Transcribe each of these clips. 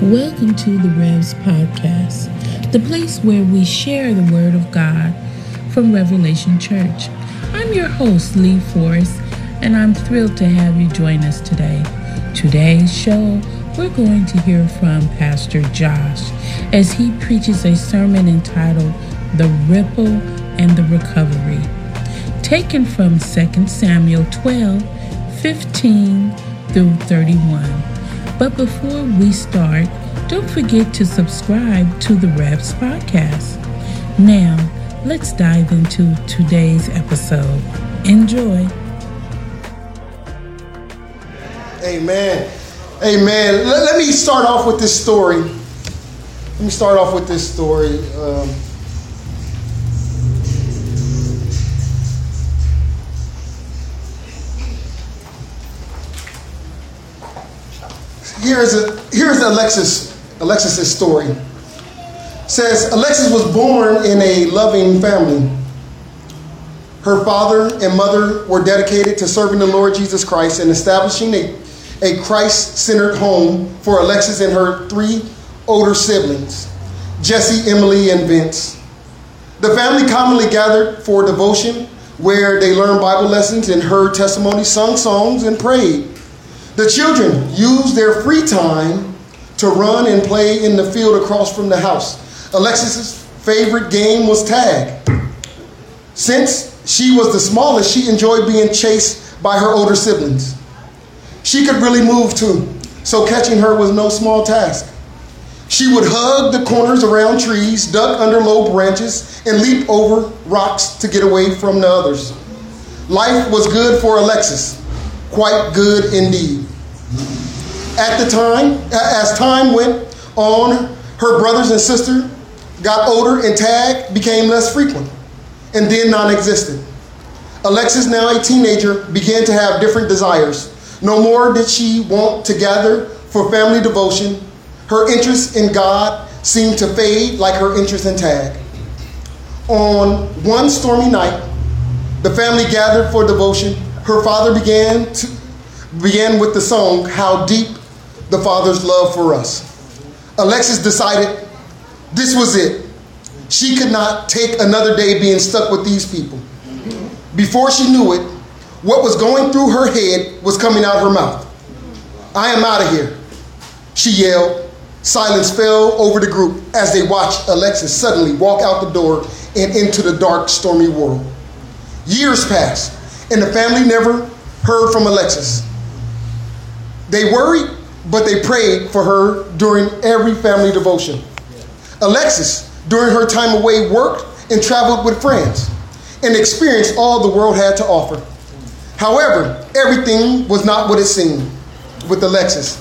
Welcome to the Revs Podcast, the place where we share the Word of God from Revelation Church. I'm your host, Lee Forrest, and I'm thrilled to have you join us today. Today's show, we're going to hear from Pastor Josh as he preaches a sermon entitled The Ripple and the Recovery, taken from 2 Samuel 12:15 through 31. But before we start, don't forget to subscribe to the Revs Podcast. Now, let's dive into today's episode. Enjoy. Amen. Amen. Let me start off with this story. Here's Alexis's story. It says Alexis was born in a loving family. Her father and mother were dedicated to serving the Lord Jesus Christ and establishing a Christ-centered home for Alexis and her three older siblings, Jesse, Emily, and Vince. The family commonly gathered for devotion, where they learned Bible lessons and heard testimonies, sung songs, and prayed. The children used their free time to run and play in the field across from the house. Alexis's favorite game was tag. Since she was the smallest, she enjoyed being chased by her older siblings. She could really move too, so catching her was no small task. She would hug the corners around trees, duck under low branches, and leap over rocks to get away from the others. Life was good for Alexis. Quite good indeed. As time went on, her brothers and sister got older and tag became less frequent and then non-existent. Alexis, now a teenager, began to have different desires. No more did she want to gather for family devotion. Her interest in God seemed to fade like her interest in tag. On one stormy night, the family gathered for devotion. Her father began with the song, How Deep the Father's Love for Us. Alexis decided this was it. She could not take another day being stuck with these people. Before she knew it, what was going through her head was coming out her mouth. I am out of here, she yelled. Silence fell over the group as they watched Alexis suddenly walk out the door and into the dark, stormy world. Years passed, and the family never heard from Alexis. They worried, but they prayed for her during every family devotion. Alexis, during her time away, worked and traveled with friends and experienced all the world had to offer. However, everything was not what it seemed with Alexis.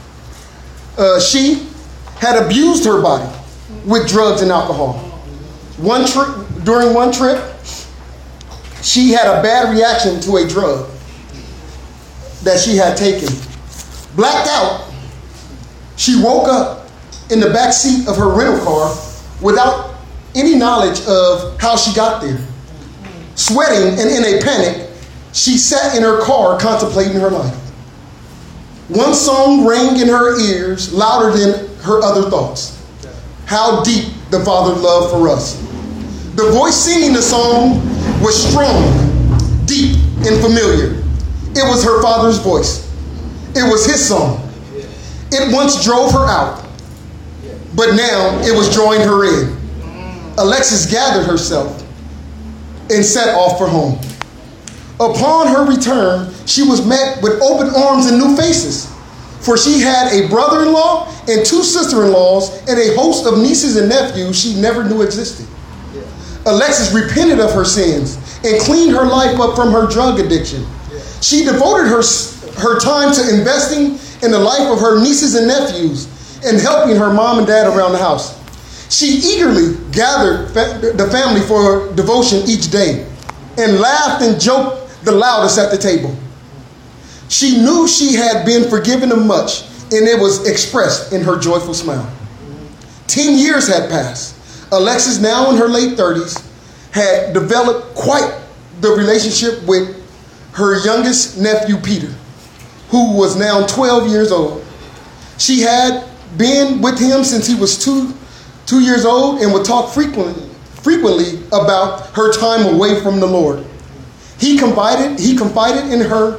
She had abused her body with drugs and alcohol. During one trip, she had a bad reaction to a drug that she had taken. Blacked out, she woke up in the back seat of her rental car without any knowledge of how she got there. Sweating and in a panic, she sat in her car contemplating her life. One song rang in her ears louder than her other thoughts. How deep the Father's love for us. The voice singing the song was strong, deep, and familiar. It was her father's voice. It was his song. It once drove her out, but now it was drawing her in. Alexis gathered herself and set off for home. Upon her return, she was met with open arms and new faces, for she had a brother-in-law and two sister-in-laws and a host of nieces and nephews she never knew existed. Alexis repented of her sins and cleaned her life up from her drug addiction. She devoted her time to investing in the life of her nieces and nephews and helping her mom and dad around the house. She eagerly gathered the family for devotion each day and laughed and joked the loudest at the table. She knew she had been forgiven of much, and it was expressed in her joyful smile. 10 years had passed. Alexis, now in her late 30s, had developed quite the relationship with her youngest nephew, Peter, who was now 12 years old. She had been with him since he was two years old and would talk frequently about her time away from the Lord. He confided in her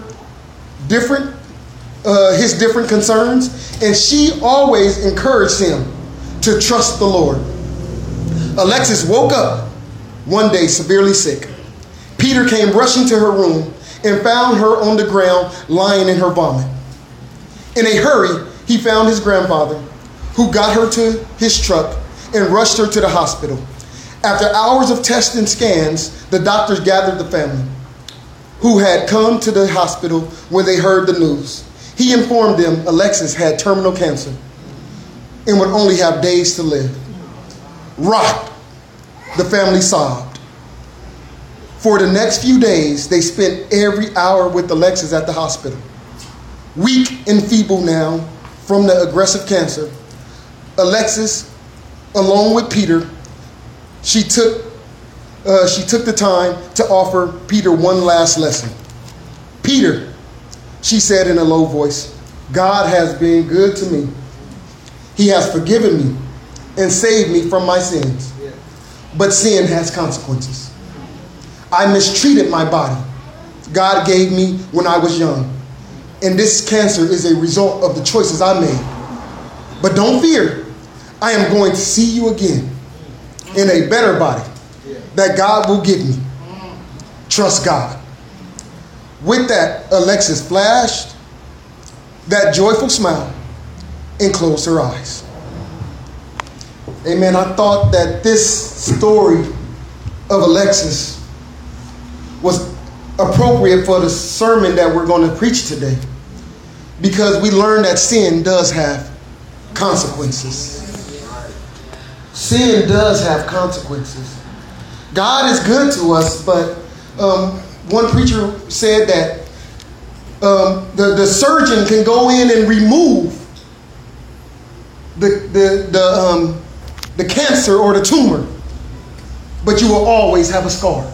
his different concerns, and she always encouraged him to trust the Lord. Alexis woke up one day severely sick. Peter came rushing to her room and found her on the ground lying in her vomit. In a hurry, he found his grandfather, who got her to his truck and rushed her to the hospital. After hours of tests and scans, the doctors gathered the family, who had come to the hospital when they heard the news. He informed them Alexis had terminal cancer and would only have days to live. Rocked, the family sobbed. For the next few days, they spent every hour with Alexis at the hospital. Weak and feeble now from the aggressive cancer, Alexis, along with Peter, she took the time to offer Peter one last lesson. Peter, she said in a low voice, God has been good to me. He has forgiven me and saved me from my sins. But sin has consequences. I mistreated my body God gave me when I was young. And this cancer is a result of the choices I made. But don't fear. I am going to see you again in a better body that God will give me. Trust God. With that, Alexis flashed that joyful smile and closed her eyes. Amen. I thought that this story of Alexis was appropriate for the sermon that we're going to preach today, because we learned that sin does have consequences. Sin does have consequences. God is good to us, but one preacher said that the surgeon can go in and remove the cancer or the tumor, but you will always have a scar.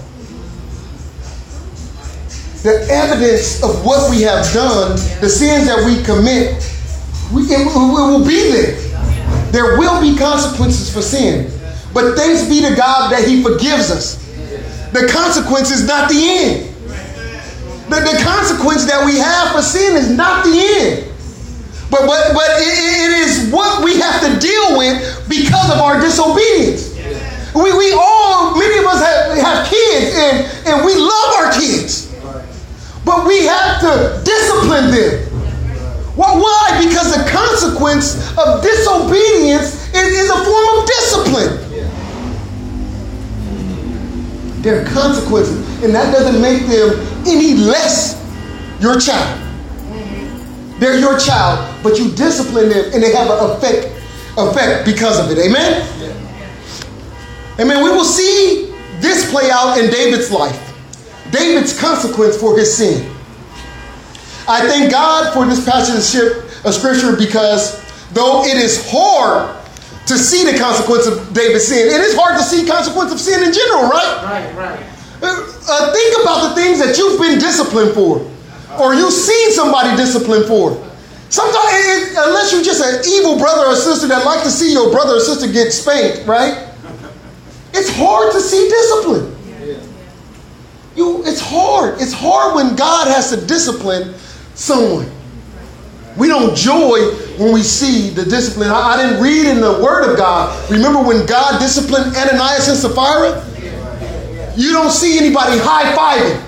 The evidence of what we have done, the sins that we commit, it will be there. There will be consequences for sin. But thanks be to God that He forgives us. The consequence is not the end. The consequence that we have for sin is not the end. But it is what we have to deal with because of our disobedience. We all, many of us have kids and we love our kids. But we have to discipline them. Why? Because the consequence of disobedience is a form of discipline. There are consequences, and that doesn't make them any less your child. They're your child, but you discipline them, and they have an effect because of it. Amen? Amen. We will see this play out in David's life. David's consequence for his sin. I thank God for this passage of scripture, because though it is hard to see the consequence of David's sin, it is hard to see consequence of sin in general, right? Right. Think about the things that you've been disciplined for, or you've seen somebody disciplined for. Sometimes, unless you're just an evil brother or sister that like to see your brother or sister get spanked, right? It's hard to see discipline. It's hard. It's hard when God has to discipline someone. We don't joy when we see the discipline. I didn't read in the Word of God. Remember when God disciplined Ananias and Sapphira? You don't see anybody high-fiving.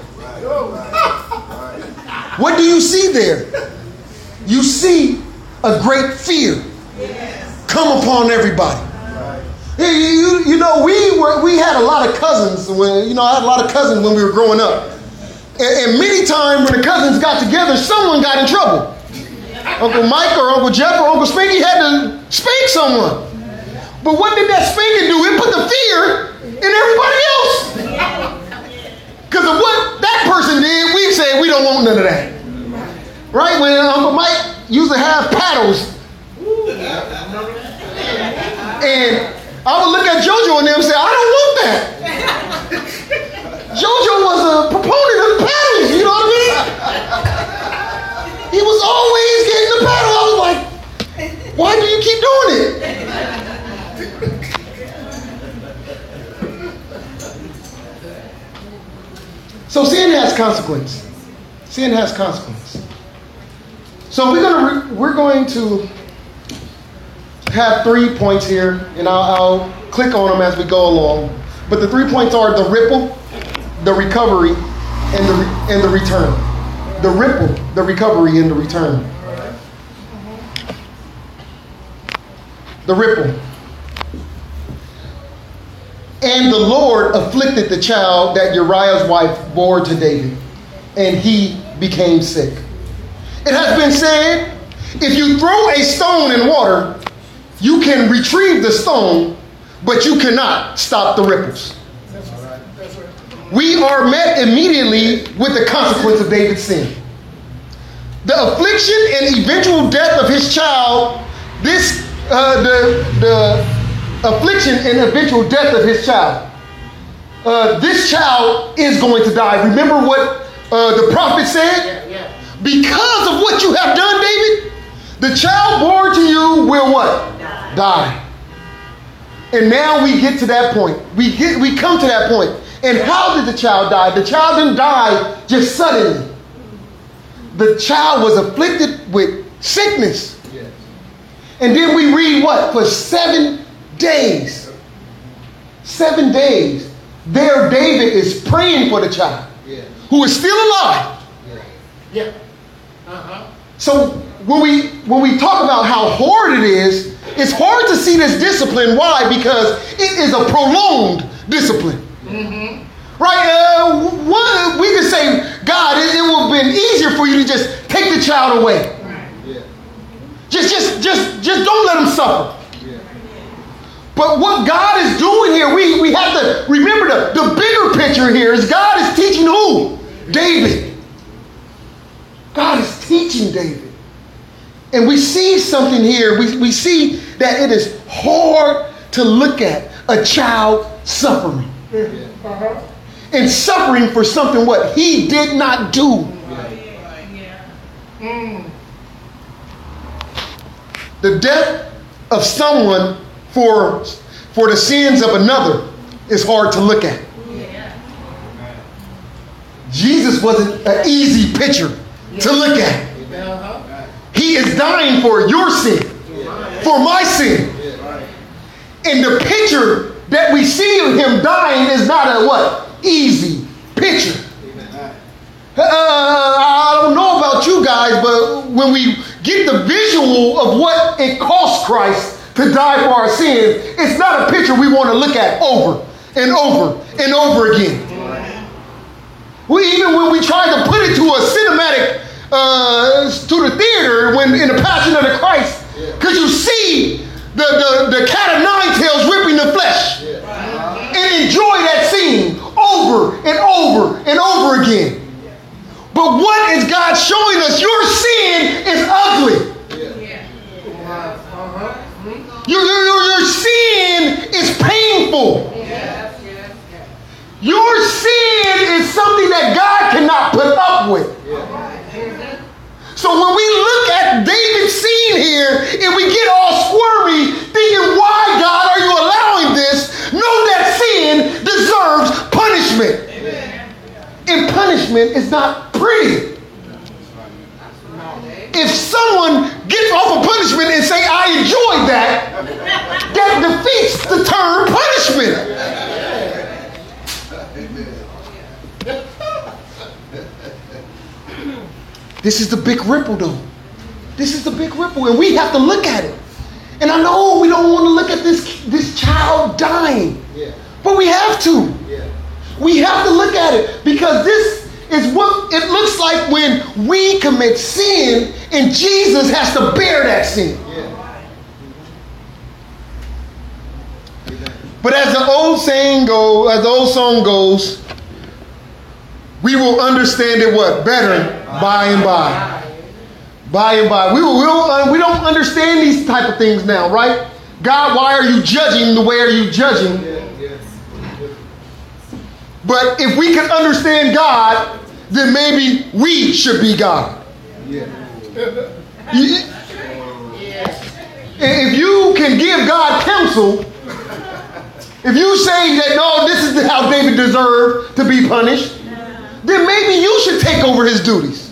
What do you see there? You see a great fear come upon everybody. You know, we had a lot of cousins. I had a lot of cousins when we were growing up. And many times when the cousins got together, someone got in trouble. Uncle Mike or Uncle Jeff or Uncle Spanky had to spank someone. But what did that spanking do? It put the fear in everybody else. Because of what that person did, we said we don't want none of that. Right? When Uncle Mike used to have paddles. And I would look at JoJo and them and say, I don't want that. JoJo was a proponent of paddles, you know what I mean? He was always getting the paddle. I was like, Why do you keep doing it? So sin has consequence. Sin has consequence. So we're going to have 3 points here, and I'll click on them as we go along. But the 3 points are the ripple, the recovery, and the return. The ripple, the recovery, and the return. The ripple. And the Lord afflicted the child that Uriah's wife bore to David, and he became sick. It has been said, if you throw a stone in water, you can retrieve the stone, but you cannot stop the ripples. That's right. We are met immediately with the consequence of David's sin. The affliction and eventual death of his child, the affliction and eventual death of his child. This child is going to die. Remember what the prophet said? Yeah. Because of what you have done, David, the child born to you will what? Die. And now we get to that point. We come to that point. And how did the child die? The child didn't die just suddenly. The child was afflicted with sickness. Yes. And then we read what? For 7 days. 7 days. There David is praying for the child. Yeah. Who is still alive. Yeah. So when we talk about how hard it is, it's hard to see this discipline. Why? Because it is a prolonged discipline. Mm-hmm. Right? We could say, God, it would have been easier for you to just take the child away. Yeah. Just don't let him suffer. Yeah. But what God is doing here, we have to remember the bigger picture here is God is teaching who? David. God is teaching David. And we see something here. We see that it is hard to look at a child suffering. Yeah. Uh-huh. And suffering for something what he did not do. Yeah. The death of someone for the sins of another is hard to look at. Yeah. Jesus wasn't an easy picture to look at. He is dying for your sin, for my sin. And the picture that we see of him dying is not a what? Easy picture. I don't know about you guys, but when we get the visual of what it cost Christ to die for our sins, it's not a picture we want to look at over and over and over again. Even when we try to put it to a cinematic to the theater when in the Passion of the Christ, because you see the cat of nine tails ripping the flesh, and enjoy that scene over and over and over again. But what is God showing us? Your sin is ugly. Your sin is painful. Your sin is something that God cannot put up with. So when we look at David's scene here and we get all squirmy thinking, why God are you allowing this? Know that sin deserves punishment. And punishment is not pretty. If someone gets off of punishment and say, I enjoyed that, that defeats the term punishment. This is the big ripple, though. This is the big ripple, and we have to look at it. And I know we don't want to look at this child dying, but we have to. We have to look at it because this is what it looks like when we commit sin, and Jesus has to bear that sin. But as the old song goes, we will understand it what? Better by and by. By and by. We don't understand these type of things now, right? God, why are you judging the way are you judging? But if we can understand God, then maybe we should be God. If you can give God counsel, if you say that, no, this is how David deserved to be punished, then maybe you should take over his duties.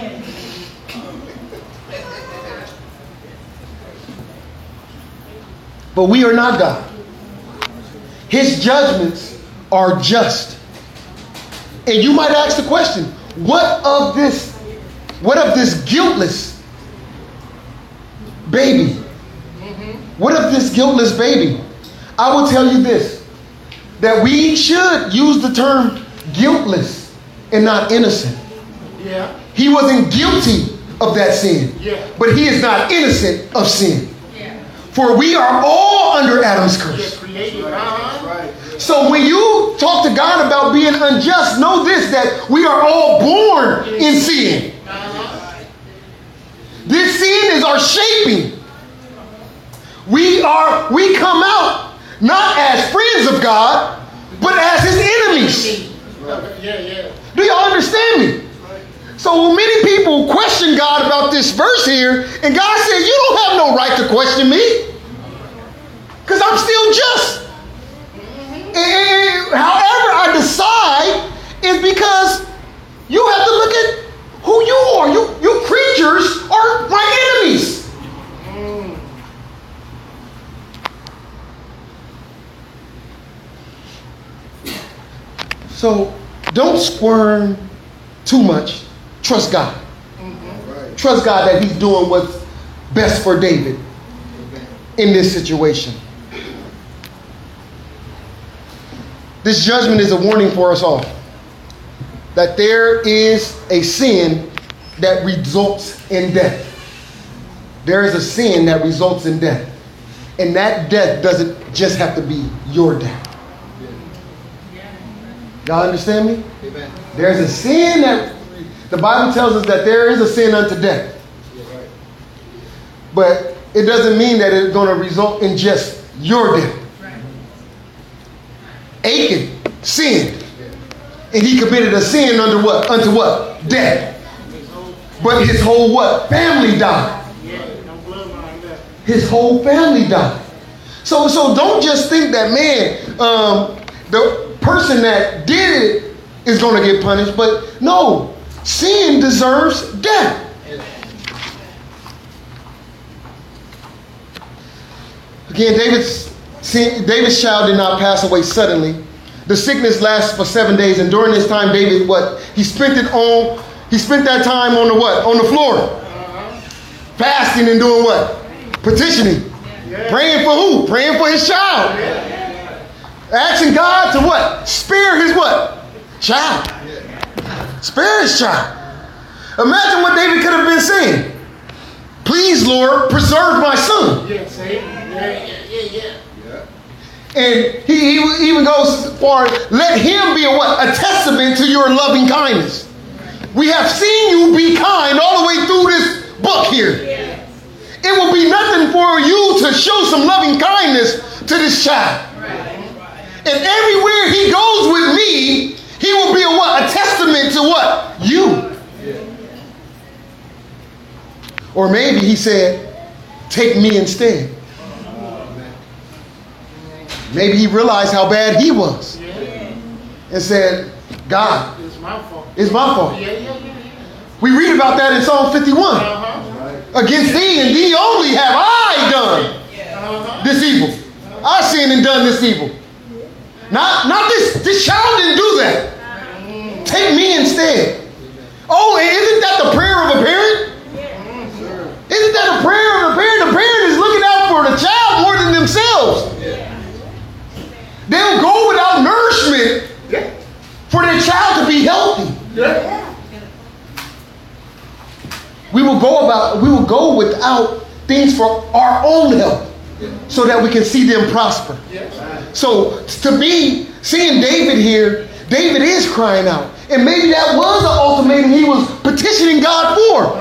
But we are not God. His judgments are just. And you might ask the question, what of this guiltless baby? What of this guiltless baby? I will tell you this, that we should use the term guiltless and not innocent. Yeah. He wasn't guilty of that sin, but he is not innocent of sin. For we are all under Adam's curse. So when you talk to God about being unjust, know this, that we are all born in sin. This sin is our shaping. We come out not as friends of God, but as his enemies. Do y'all understand me? So many people question God about this verse here, and God said, you don't have no right to question me, because I'm still just. And however I decide is because you have to look at who you are. You creatures are my enemies. So don't squirm too much. Trust God. Trust God that he's doing what's best for David in this situation. This judgment is a warning for us all that there is a sin that results in death. There is a sin that results in death. And that death doesn't just have to be your death. Y'all understand me? Amen. There's a sin that the Bible tells us that there is a sin unto death. But it doesn't mean that it's going to result in just your death. Achan sinned. And he committed a sin under what? Unto what? Death. But his whole what? Family died. His whole family died. So don't just think that, man, the person that did it is going to get punished. But no, sin deserves death. Again, David's child did not pass away suddenly. The sickness lasted for 7 days, and during this time, David, he spent that time on the what? On the floor. Fasting and doing what? Petitioning. Praying for who? Praying for his child. Asking God to what? Spare his what? Child. Spare his child. Imagine what David could have been saying. Please, Lord, preserve my son. And he even goes as far as, let him be a testament to your loving kindness. We have seen you be kind all the way through this book here. It will be nothing for you to show some loving kindness to this child. And everywhere he goes with me, he will be a testament to what? You. Or maybe he said, take me instead. Maybe he realized how bad he was. And said, God, it's my fault. It's my fault. We read about that in Psalm 51. Against thee and thee only have I done this evil. I sinned and done this evil. Not this child didn't do that. Take me instead. Oh, isn't that the prayer of a parent? Isn't that the prayer of a parent? The parent is looking out for the child more than themselves. They'll go without nourishment for their child to be healthy. We will go without things for our own health so that we can see them prosper. So to me, seeing David here, David is crying out. And maybe that was the ultimatum he was petitioning God for.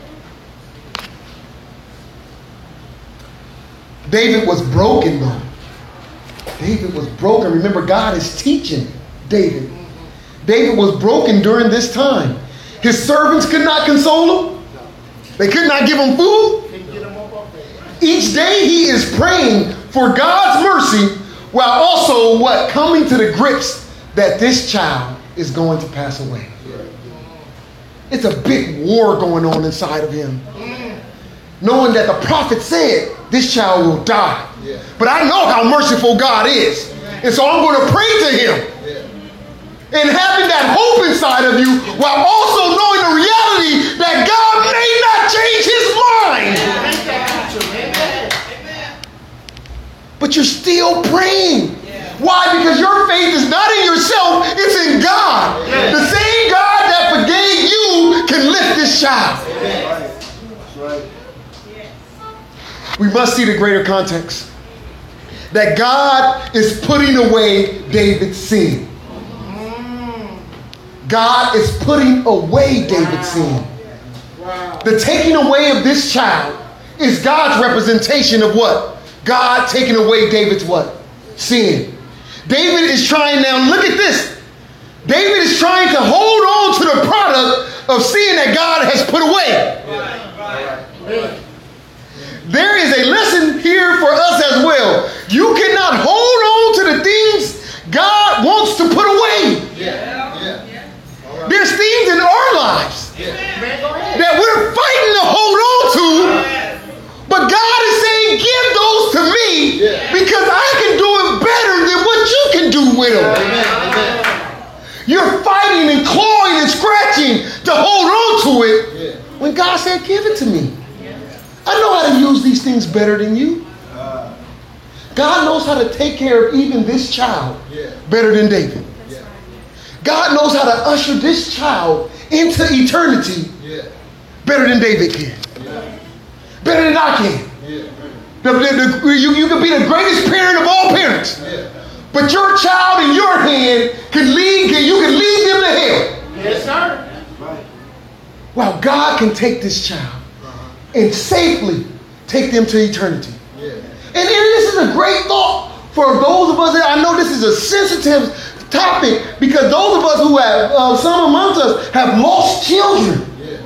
David was broken though. David was broken. Remember, God is teaching David. David was broken during this time. His servants could not console him. They could not give him food. Each day he is praying for God's mercy while also what? Coming to the grips that this child is going to pass away. It's a big war going on inside of him. Knowing that the prophet said this child will die. But I know how merciful God is. And so I'm going to pray to him. And having that hope inside of you while also knowing the reality that God may not change his mind. But you're still praying. Why? Because your faith is not in yourself, it's in God. The same God that forgave you can lift this child. We must see the greater context. That God is putting away David's sin. God is putting away David's sin. The taking away of this child is God's representation of what? God taking away David's what? Sin. David is trying now, look at this. David is trying to hold on to the product of sin that God has put away. There is a lesson here for us as well. You cannot hold on to the things God wants to put away. There's things in our lives that we're fighting to hold on to, but God is saying, give those to me because I can do it better than what you can do with them. You're fighting and clawing and scratching to hold on to it when God said, give it to me. I know how to use these things better than you. God knows how to take care of even this child better than David. God knows how to usher this child into eternity better than David can. Better than I can. You can be the greatest parent of all parents. But your child in your hand you can lead them to hell. Yes, sir. While God can take this child and safely take them to eternity. And this is a great thought for those of us that I know this is a sensitive topic because those of us who have, some amongst us have lost children.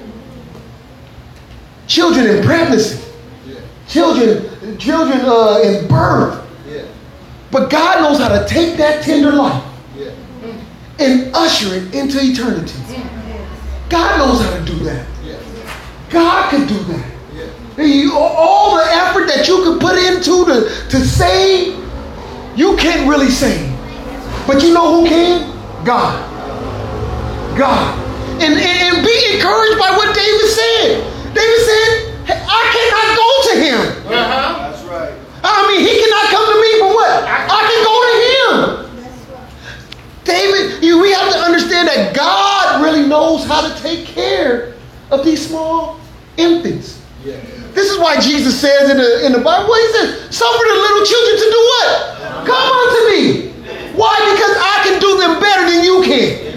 Children in pregnancy. Children in birth. But God knows how to take that tender life and usher it into eternity. God knows how to do that. God could do that. All the effort that you could put into to save, you can't really save. But you know who can? God. God. And be encouraged by what David said. David said, hey, I cannot go to him. That's right. I mean, he cannot come to me for what? I can go to him. David, we have to understand that God really knows how to take care of these small infants. This is why Jesus says in the Bible, he says, suffer the little children to do what? Come unto me. Why? Because I can do them better than you can.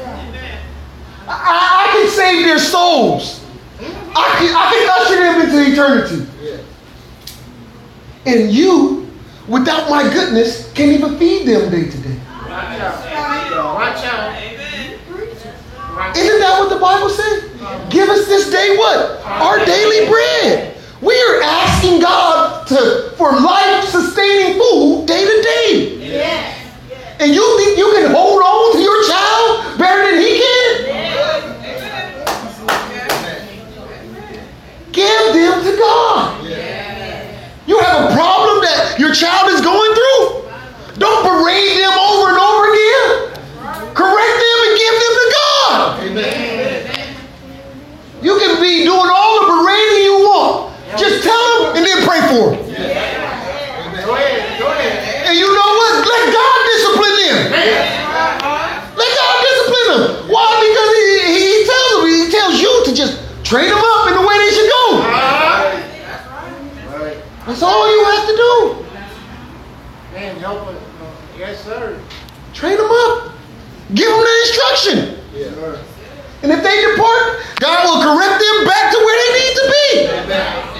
I can save their souls. I can usher them into eternity. And you, without my goodness, can't even feed them day to day. Watch out. Isn't that what the Bible says? Give us this day what? Our daily bread. We are asking God for life-sustaining food day to day. And you think you can hold on to your child better than he can? Give them to God. You have a problem that your child is going through? Don't berate them over and over again. Correct them and give them to God. You can be doing all the berating you want. Just tell them and then pray for them. Go ahead. And you know what? Let God discipline them. Let God discipline them. Why? Because he tells you to just train them up in the way they should go. That's all you have to do. Man, help us. Yes, sir. Train them up. Give them the instruction. And if they depart, God will correct them back to where they need to be.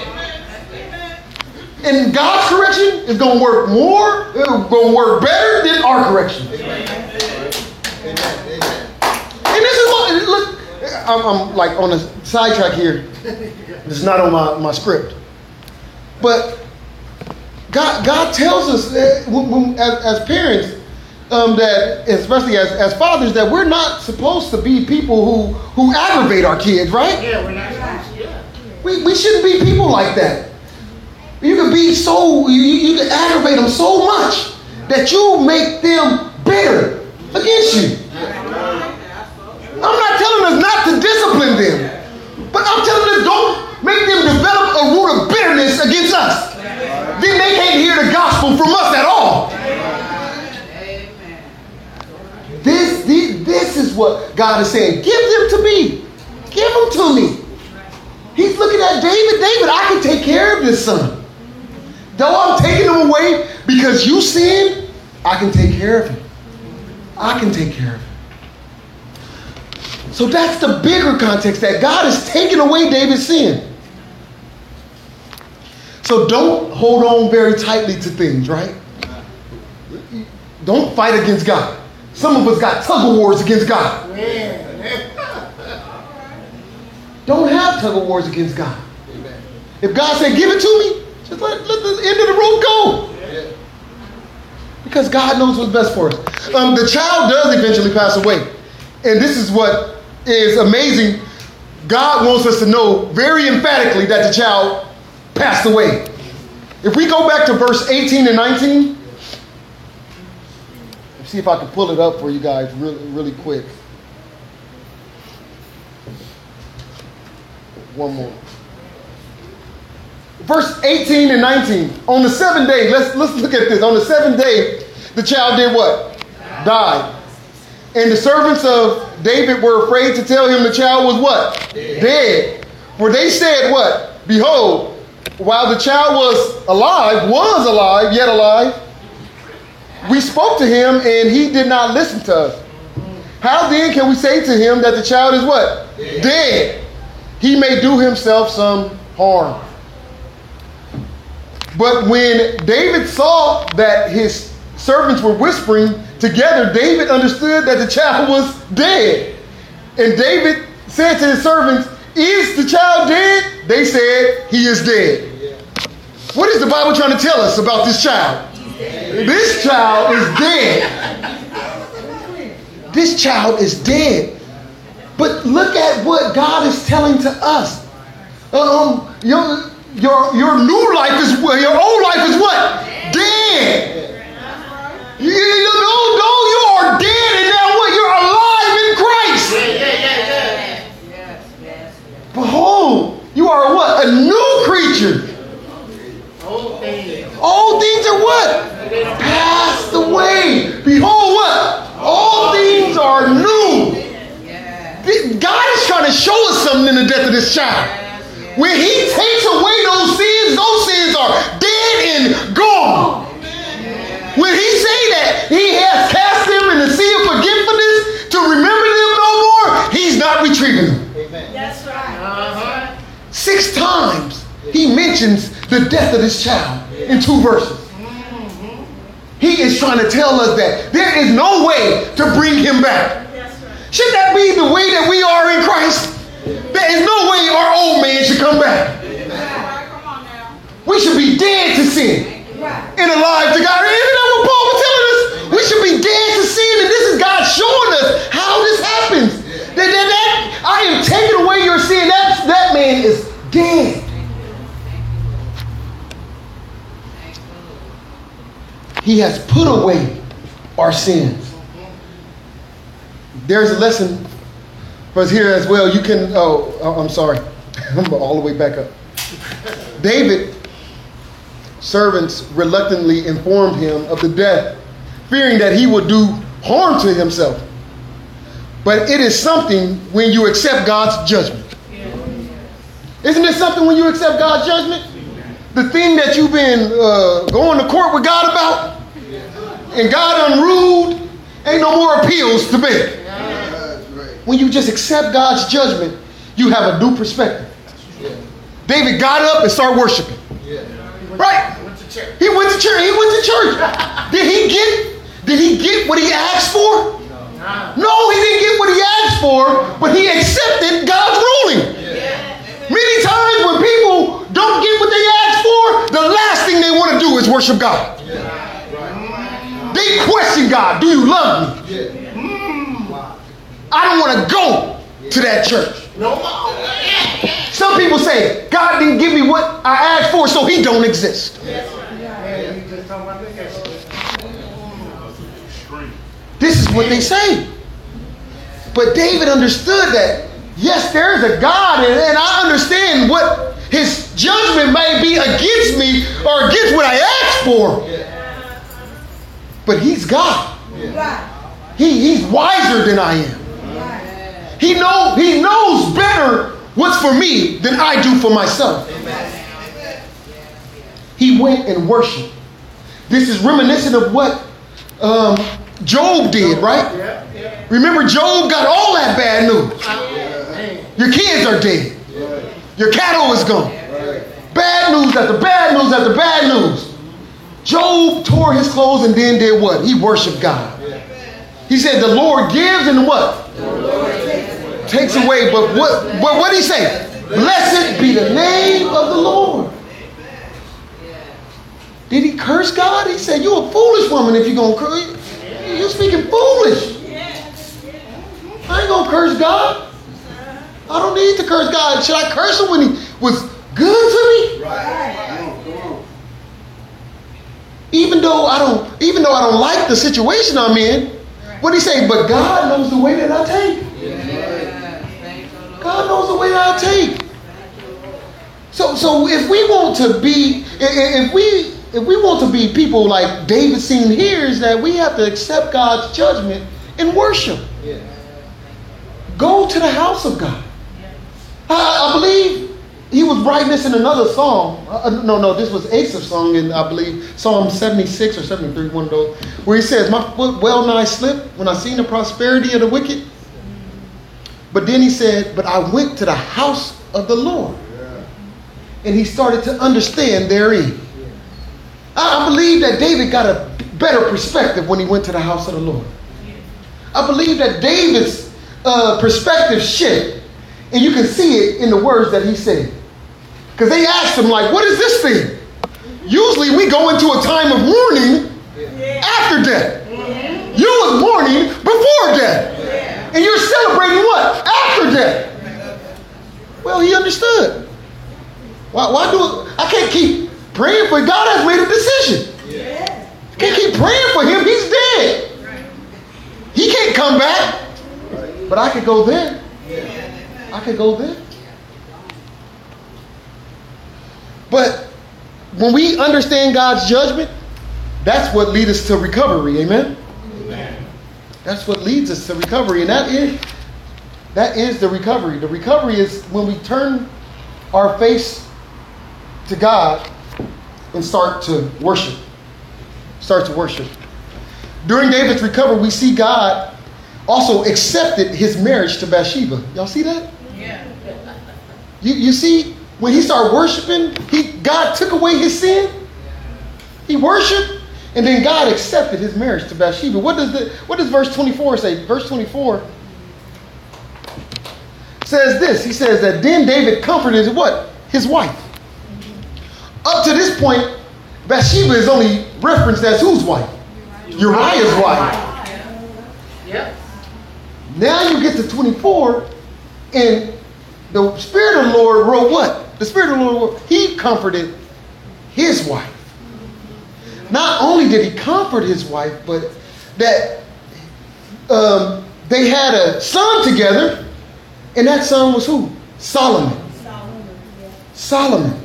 And God's correction is going to work more, it's going to work better than our correction. And this is what, look, I'm like on a sidetrack here. This is not on my script. But God tells us as parents, that especially as fathers, that we're not supposed to be people who aggravate our kids, right? Yeah, we're not supposed to. Yeah. We shouldn't be people like that. You can be so, you can aggravate them so much that you make them bitter against you. I'm not telling us not to discipline them, but I'm telling us don't make them develop a root of bitterness against us. Then they can't hear the gospel from us at all. This is what God is saying. Give them to me. Give them to me. He's looking at David. David, I can take care of this son. Though I'm taking him away because you sinned, I can take care of him. I can take care of him. So that's the bigger context, that God is taking away David's sin. So don't hold on very tightly to things, right? Don't fight against God. Some of us got tug of wars against God. Don't have tug of wars against God. If God said, give it to me, just let the end of the road go. Because God knows what's best for us. The child does eventually pass away. And this is what is amazing. God wants us to know very emphatically that the child passed away. If we go back to verse 18 and 19, let's see if I can pull it up for you guys really quick. One more. Verse 18 and 19. On the seventh day, let's look at this. On the seventh day, the child did what? Died. And the servants of David were afraid to tell him the child was what? Dead. For they said what? Behold, while the child was alive, yet alive, we spoke to him and he did not listen to us. How then can we say to him that the child is what? Dead. He may do himself some harm. But when David saw that his servants were whispering together, David understood that the child was dead. And David said to his servants, is the child dead? They said, he is dead. What is the Bible trying to tell us about this child? This child is dead. This child is dead. But look at what God is telling to us. Your new life is, your old life is what? Dead. You are dead, and now what? You're alive in Christ. Behold, you are what? A new creature. All things are what? Passed away. Behold what? All things are new. God is trying to show us something in the death of this child. When he takes away those sins are dead and gone. When he say that he has cast them in the sea of forgetfulness to remember them no more, he's not retrieving them. That's right. 6 times he mentions the death of this child in 2 verses. He is trying to tell us that there is no way to bring him back. Should that be the way that we are in Christ? There is no way our old man should come back. We should be dead to sin and alive to God. Isn't that what Paul was telling us? We should be dead to sin, and this is God showing us how this happens. That I am taking away your sin. That man is dead. He has put away our sins. There's a lesson for us here as well. You can, I'm sorry. I'm all the way back up. David, servants reluctantly informed him of the death, fearing that he would do harm to himself. But it is something when you accept God's judgment. Isn't it something when you accept God's judgment? The thing that you've been going to court with God about, and God unruled, ain't no more appeals to make. When you just accept God's judgment, you have a new perspective. David got up and started worshiping. Right? He went to church. Did he get what he asked for? No, he didn't get what he asked for, but he accepted God's ruling. Many times when people don't get what they asked for, worship God. They question God. Do you love me? I don't want to go to that church. Some people say, God didn't give me what I asked for, so he don't exist. This is what they say. But David understood that, yes, there is a God, and I understand what his judgment may be against me or against what I asked for. But he's God. He's wiser than I am. He knows better what's for me than I do for myself. He went and worshiped. This is reminiscent of what Job did, right? Remember, Job got all that bad news. Your kids are dead. Your cattle is gone. Bad news after bad news after bad news. Job tore his clothes and then did what? He worshiped God. He said, the Lord gives and what? Takes away. But what did he say? Blessed be the name of the Lord. Did he curse God? He said, you're a foolish woman if you're going to curse. You're speaking foolish. I ain't going to curse God. I don't need to curse God. Should I curse him when he was good to me? Even though I don't like the situation I'm in, what did he say? But God knows the way that I take. God knows the way that I take. So if we want to be, if we want to be people like David seen here, is that we have to accept God's judgment and worship. Go to the house of God. I believe he was writing this in another song. No, this was Asaph's song in, I believe, Psalm 76 or 73, one of those, where he says, my foot well nigh slipped when I seen the prosperity of the wicked. But then he said, but I went to the house of the Lord. And he started to understand therein. I believe that David got a better perspective when he went to the house of the Lord. I believe that David's perspective shifted. And you can see it in the words that he said. Because they asked him, like, what is this thing? Usually we go into a time of mourning after death. You was mourning before death. And you're celebrating what? After death. Well, he understood. Why do it? I can't keep praying for God has made a decision. I can't keep praying for him. He's dead. He can't come back. But I could go there. I could go there. But when we understand God's judgment, that's what leads us to recovery. Amen? That's what leads us to recovery. And that is the recovery. The recovery is when we turn our face to God and start to worship. During David's recovery, we see God also accepted his marriage to Bathsheba. Y'all see that? Yeah. You see, when he started worshiping, God took away his sin. He worshiped, and then God accepted his marriage to Bathsheba. What does verse 24 say? Verse 24 says this. He says that then David comforted what? His wife. Up to this point, Bathsheba is only referenced as whose wife? Uriah's wife. Yep. Now you get to 24, and the Spirit of the Lord wrote what? The Spirit of the Lord, he comforted his wife. Not only did he comfort his wife, but that they had a son together, and that son was who? Solomon. Solomon.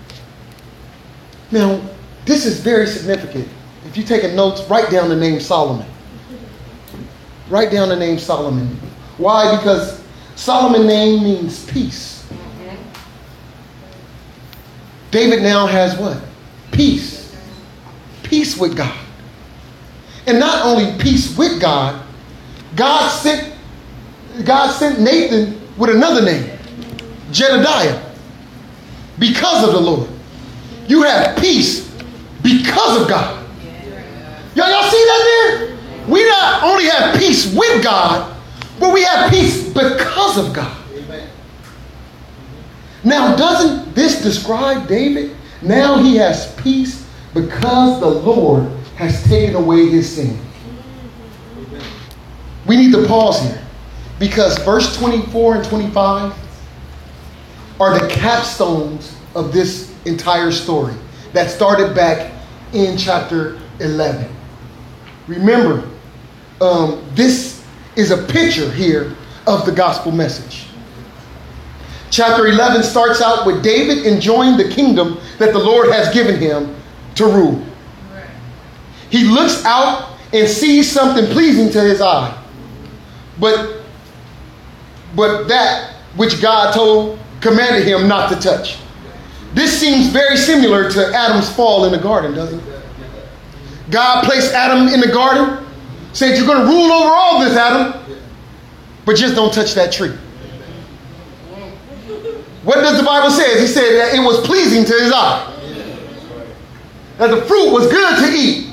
Now, this is very significant. If you're taking notes, write down the name Solomon. Write down the name Solomon. Why? Because Solomon's name means peace. David now has what? Peace. Peace with God. And not only peace with God, God sent Nathan with another name, Jedediah, because of the Lord. You have peace because of God. Y'all see that there? We not only have peace with God, but we have peace because of God. Now, doesn't this describe David? Now he has peace because the Lord has taken away his sin. We need to pause here because verse 24 and 25 are the capstones of this entire story that started back in chapter 11. Remember, this is a picture here of the gospel message. Chapter 11 starts out with David enjoying the kingdom that the Lord has given him to rule. He looks out and sees something pleasing to his eye. But that which God commanded him not to touch. This seems very similar to Adam's fall in the garden, doesn't it? God placed Adam in the garden, said, you're going to rule over all this, Adam, but just don't touch that tree. What does the Bible say? He said that it was pleasing to his eye. That the fruit was good to eat.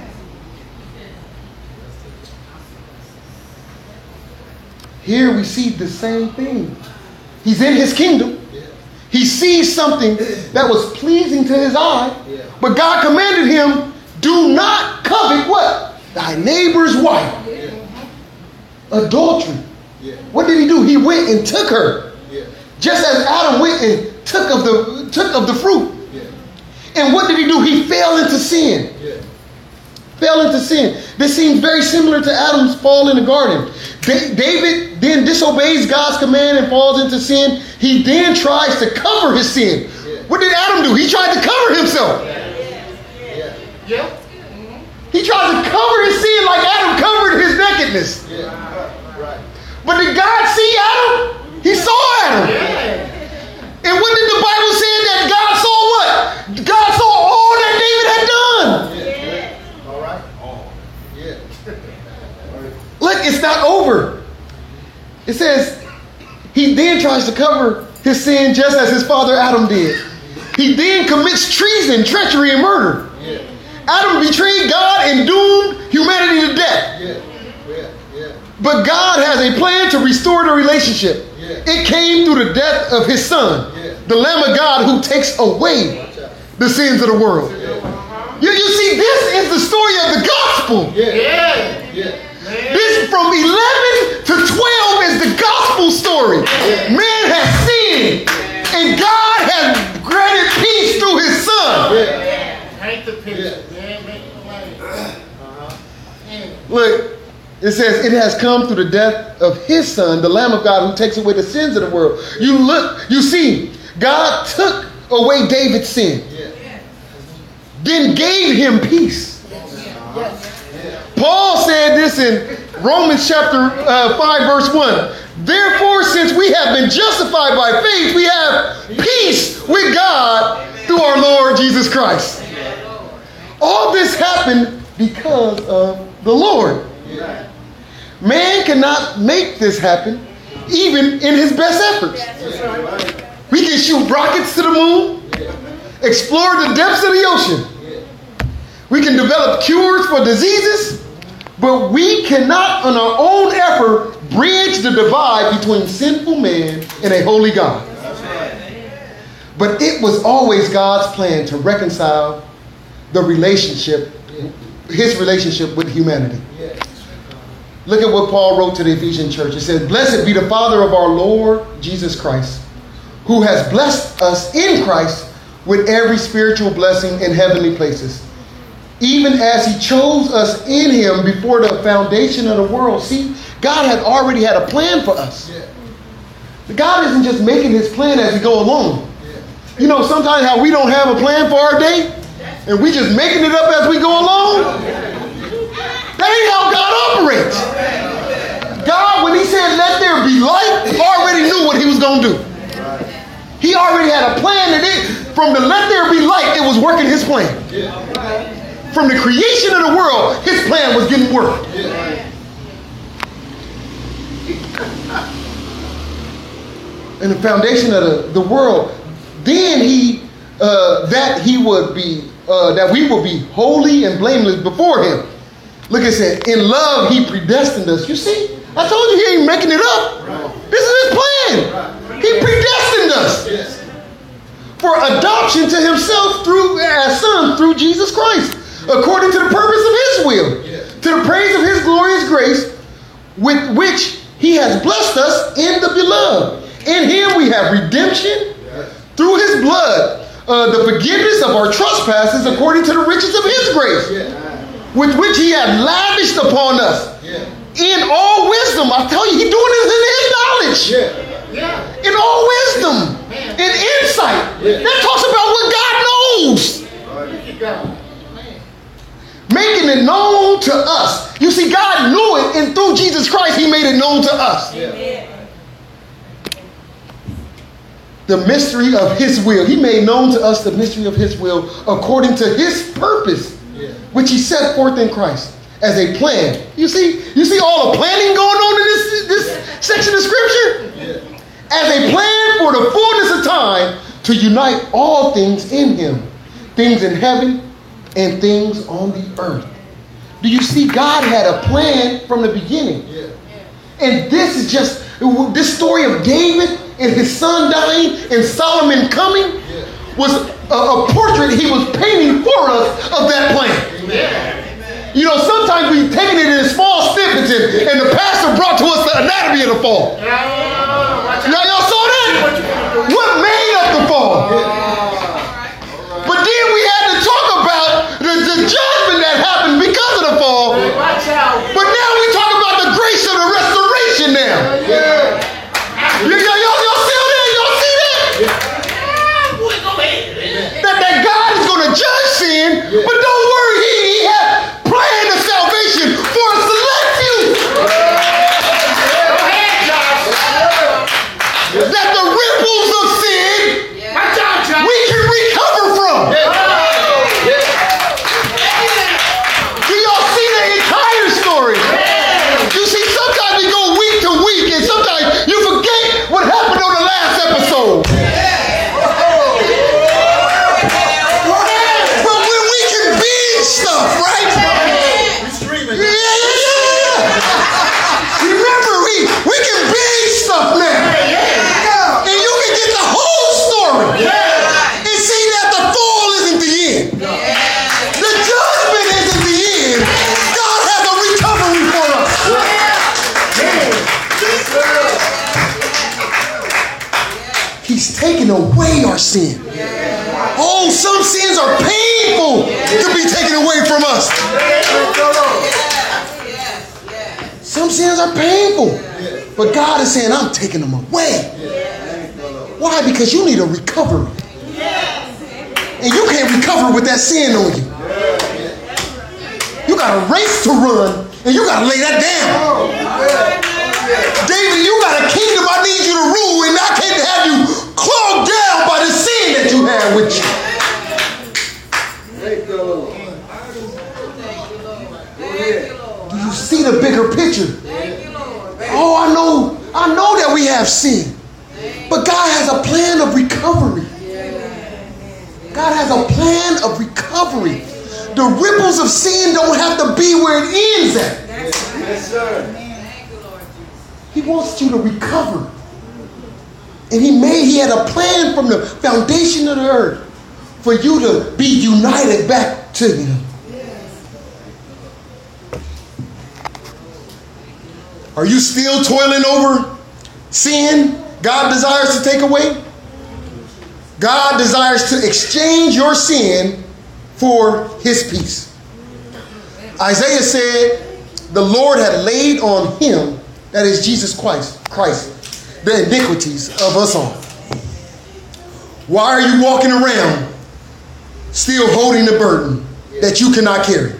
Here we see the same thing. He's in his kingdom. He sees something that was pleasing to his eye. But God commanded him, do not covet what? Thy neighbor's wife. Adultery. What did he do? He went and took her. Just as Adam went and took of the fruit. And what did he do? He fell into sin. Fell into sin. This seems very similar to Adam's fall in the garden. David then disobeys God's command and falls into sin. He then tries to cover his sin. What did Adam do? He tried to cover himself. He tried to cover his sin like Adam covered his nakedness. But did God see Adam? He saw Adam. And what did the Bible say that God saw what? God saw all that David had done. All right. Look, it's not over. It says, he then tries to cover his sin just as his father Adam did. He then commits treason, treachery, and murder. Adam betrayed God and doomed humanity to death. But God has a plan to restore the relationship. It came through the death of his son, the Lamb of God who takes away the sins of the world. You see, this is the story of the gospel. This from 11 to 12 is the gospel story. Man has sinned, and God has granted peace through his son. Paint the picture, man. Make it plain. Look, it says it has come through the death of his son, the Lamb of God who takes away the sins of the world. You see, God took away David's sin, then gave him peace. Paul said this in Romans chapter 5 verse 1. Therefore, since we have been justified by faith, we have peace with God through our Lord Jesus Christ. All this happened because of the Lord. Man cannot make this happen, even in his best efforts. We can shoot rockets to the moon, explore the depths of the ocean. We can develop cures for diseases, but we cannot, on our own effort, bridge the divide between sinful man and a holy God. But it was always God's plan to reconcile the relationship, his relationship with humanity. Look at what Paul wrote to the Ephesian church. It says, blessed be the Father of our Lord Jesus Christ, who has blessed us in Christ with every spiritual blessing in heavenly places, even as he chose us in him before the foundation of the world. See, God had already had a plan for us. God isn't just making his plan as we go along. You know, sometimes how we don't have a plan for our day, and we just making it up as we go along. That ain't how God operates. God, when he said, let there be light, already knew what he was going to do. He already had a plan that from the let there be light, it was working his plan. From the creation of the world, his plan was getting worked. And the foundation of the world, then that we will be holy and blameless before him. Look, it said, in love he predestined us. You see, I told you he ain't making it up. This is his plan. He predestined us for adoption to himself as sons through Jesus Christ, according to the purpose of his will, to the praise of his glorious grace, with which he has blessed us in the beloved. In him we have redemption through his blood, the forgiveness of our trespasses according to the riches of his grace, with which he hath lavished upon us in all wisdom. I tell you, he's doing this in his knowledge. In all wisdom, in insight. That talks about what God knows. Making it known to us. You see, God knew it, and through Jesus Christ, he made it known to us. The mystery of his will. He made known to us the mystery of his will according to his purpose, which he set forth in Christ as a plan. You see all the planning going on in this section of scripture? As a plan for the fullness of time to unite all things in him, things in heaven and things on the earth. Do you see? God had a plan from the beginning. And this is just, this story of David and his son dying and Solomon coming was a portrait he was painting for us of that plan. You know, sometimes we've taken it in small snippets and the pastor brought to us the anatomy of the fall. Now y'all saw that? What made up the fall? But then we had to talk about the judgment that happened because of the fall. But now we talk about the grace of the restoration now. Y'all still there? Y'all see that? That God is going to judge sin, but don't worry, he has planned the salvation for a select few. That the ripples of sin we can recover from. Do y'all see the entire story? You see, sometimes we go week to week, and sometimes you forget what happened on the last episode. But when we can binge stuff, right? Remember, we can binge stuff now. And you can get the whole story. And see that the fall isn't the end. The judgment isn't the end. God has a recovery for us. He's taken away our sin. Oh, some sins are painful to be taken away from us. Some sins are painful. But God is saying, I'm taking them away. Why? Because you need a recovery. And you can't recover with that sin on you. You got a race to run, and you got to lay that down. David, you got a kingdom I need you to rule, and I can't have you clogged down by the sin that you have with you. Do you see the bigger picture? Oh, I know that we have sin. But God has a plan of recovery. God has a plan of recovery. The ripples of sin don't have to be where it ends at. Yes, sir. He wants you to recover. And he had a plan from the foundation of the earth for you to be united back to him. Are you still toiling over sin God desires to take away? God desires to exchange your sin for his peace. Isaiah said, the Lord had laid on him, that is Jesus Christ, the iniquities of us all. Why are you walking around still holding the burden that you cannot carry?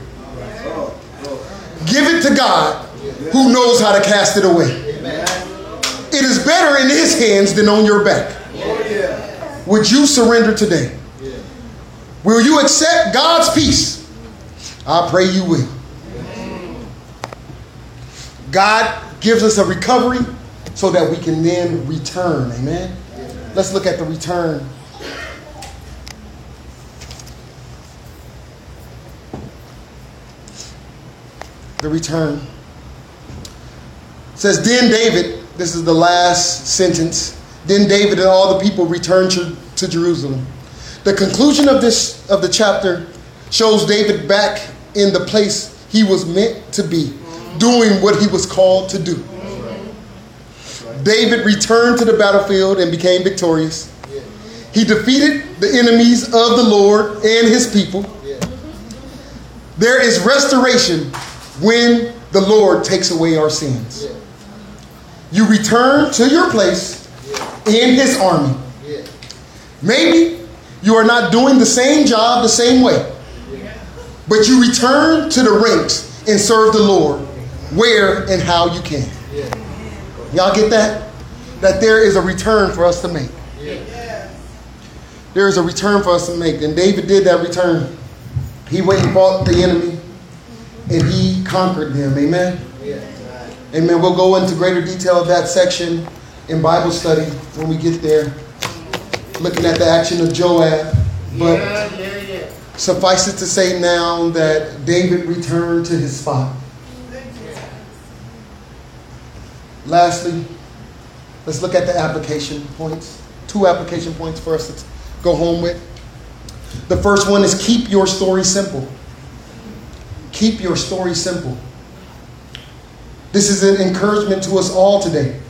Give it to God, who knows how to cast it away. It is better in his hands than on your back. Would you surrender today? Will you accept God's peace? I pray you will. God gives us a recovery so that we can then return. Amen. Let's look at the return. The return. It says, then David, this is the last sentence. Then David and all the people returned to Jerusalem. The conclusion of the chapter shows David back in the place he was meant to be, doing what he was called to do. David returned to the battlefield and became victorious. He defeated the enemies of the Lord and his people. There is restoration when the Lord takes away our sins. You return to your place in his army. Maybe you are not doing the same job the same way, but you return to the ranks and serve the Lord where and how you can. Y'all get that? That there is a return for us to make. There is a return for us to make. And David did that return. He went and fought the enemy and he conquered them. Amen? Amen. We'll go into greater detail of that section in Bible study when we get there, looking at the action of Joab. But suffice it to say now that David returned to his spot. Lastly, let's look at the application points. 2 application points for us to go home with. The first one is keep your story simple. Keep your story simple. This is an encouragement to us all today.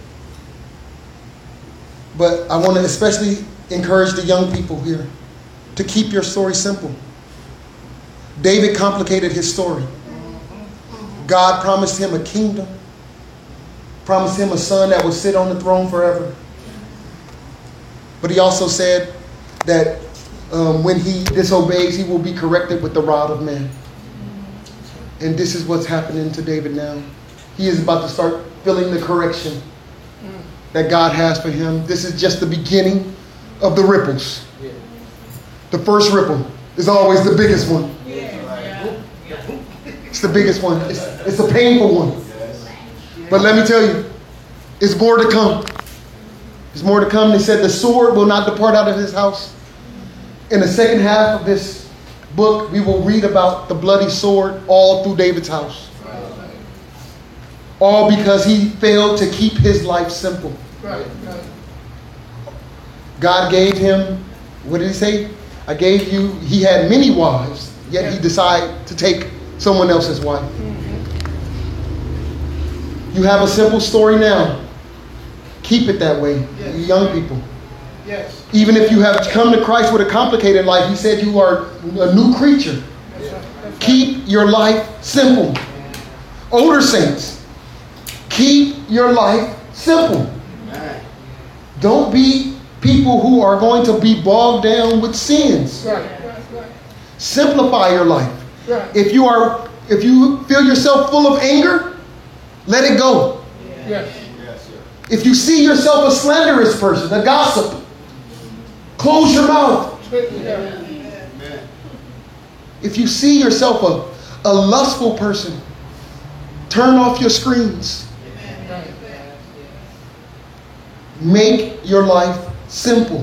But I want to especially encourage the young people here to keep your story simple. David complicated his story. God promised him a kingdom, promised him a son that would sit on the throne forever. But he also said that when he disobeys, he will be corrected with the rod of man. And this is what's happening to David now. He is about to start feeling the correction that God has for him. This is just the beginning of the ripples. The first ripple is always the biggest one. It's the biggest one. It's a painful one. But let me tell you, it's more to come. There's more to come. They said the sword will not depart out of his house. In the second half of this book, we will read about the bloody sword all through David's house. All because he failed to keep his life simple. God gave him, what did he say? I gave you, he had many wives, yet he decided to take someone else's wife. You have a simple story now. Keep it that way, you young people. Yes. Even if you have come to Christ with a complicated life, he said you are a new creature. Keep your life simple. Older saints, keep your life simple. Don't be people who are going to be bogged down with sins. Simplify your life. If you feel yourself full of anger, let it go. If you see yourself a slanderous person, a gossip, close your mouth. If you see yourself a lustful person, turn off your screens. Make your life simple.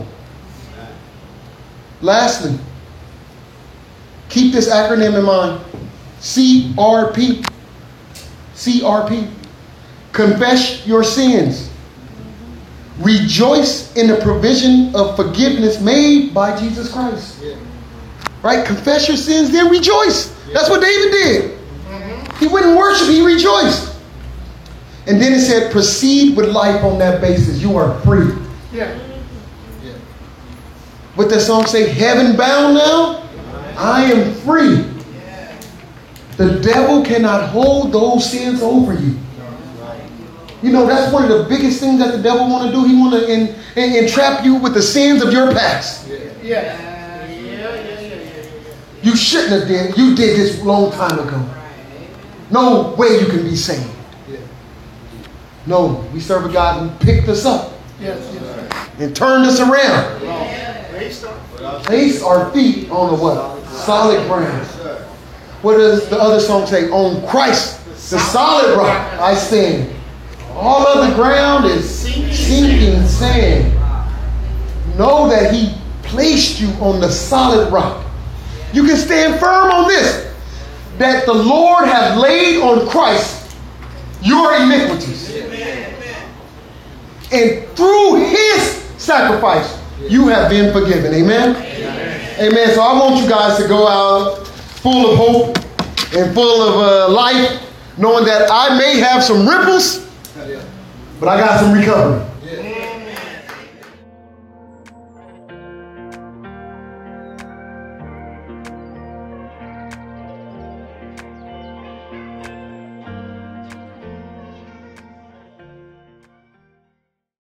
Lastly, keep this acronym in mind. CRP. CRP. Confess your sins. Rejoice in the provision of forgiveness made by Jesus Christ. Right? Confess your sins, then rejoice. That's what David did. He wouldn't worship, he rejoiced. And then it said, proceed with life on that basis. You are free. What that song say? Heaven bound now? I am free. The devil cannot hold those sins over you. You know, that's one of the biggest things that the devil want to do. He want to entrap you with the sins of your past. You shouldn't have did. You did this a long time ago. No way you can be saved. No, we serve a God who picked us up and turned us around. Place our feet on the what? Solid ground. What does the other song say? On Christ, the solid rock, I stand. All of the ground is sinking sand. Know that he placed you on the solid rock. You can stand firm on this, that the Lord has laid on Christ your iniquities. And through his sacrifice, you have been forgiven. Amen? Amen. So I want you guys to go out full of hope and full of life, knowing that I may have some ripples, but I got some recovery.